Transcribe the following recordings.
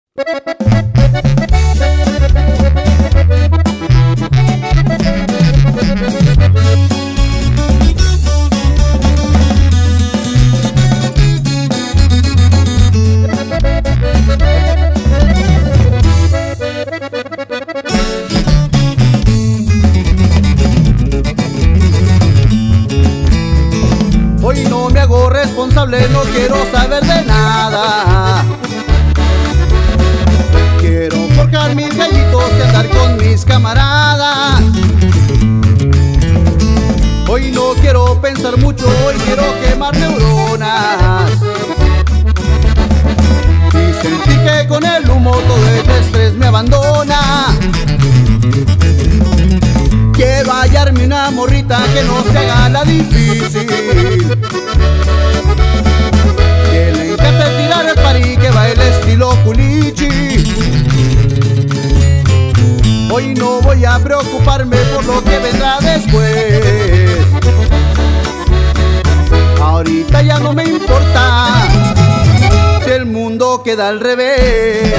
Hoy no me hago responsable, no quiero saber de nada. Quiero forjar mis gallitos y andar con mis camaradas. Hoy no quiero pensar mucho, hoy quiero quemar neuronas y sentir que con el humo todo el estrés me abandona. Quiero hallarme una morrita que no se haga la difícil, que le encante tirar el pari, que baile estilo culichi. Hoy no voy a preocuparme por lo que vendrá después. Ahorita ya no me importa si el mundo queda al revés.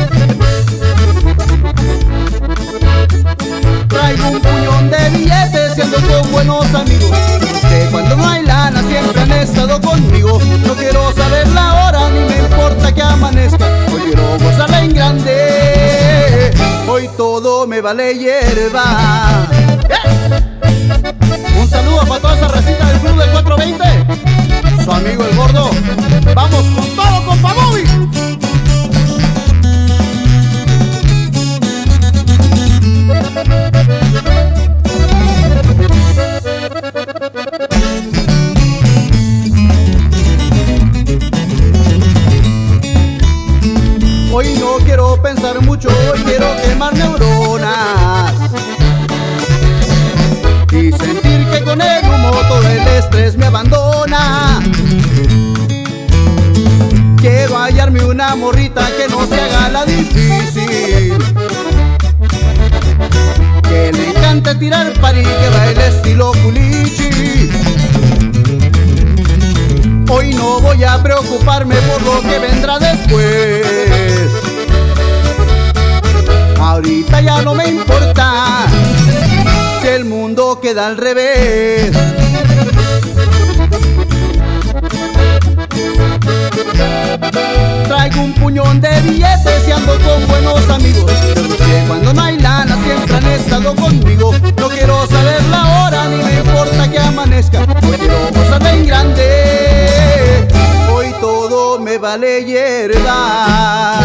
Traigo un puñón de billetes y ando con buenos amigos, que cuando no hay lana siempre han estado conmigo. No quiero saber la hora ni me importa que amanezca, hoy quiero gozarla en grande. Hoy todo me vale hierba. Un saludo para toda esa racita del club del 420, su amigo el gordo. Vamos con todo, compa Bobby. Hoy no quiero pensar mucho, hoy quiero quemar neuronas y sentir que con el humo todo el estrés me abandona. Quiero hallarme una morrita que no se haga la difícil, que le encante tirar pari, que baile estilo culichi. Hoy no voy a preocuparme por lo que vendrá después. Ahorita ya no me importa si el mundo queda al revés. Traigo un puñón de billetes y ando con buenos amigos, que cuando no hay lana siempre han estado conmigo. No quiero saber la hora ni me importa que amanezca, hoy quiero gozarla en grande. Hoy todo me vale hierba.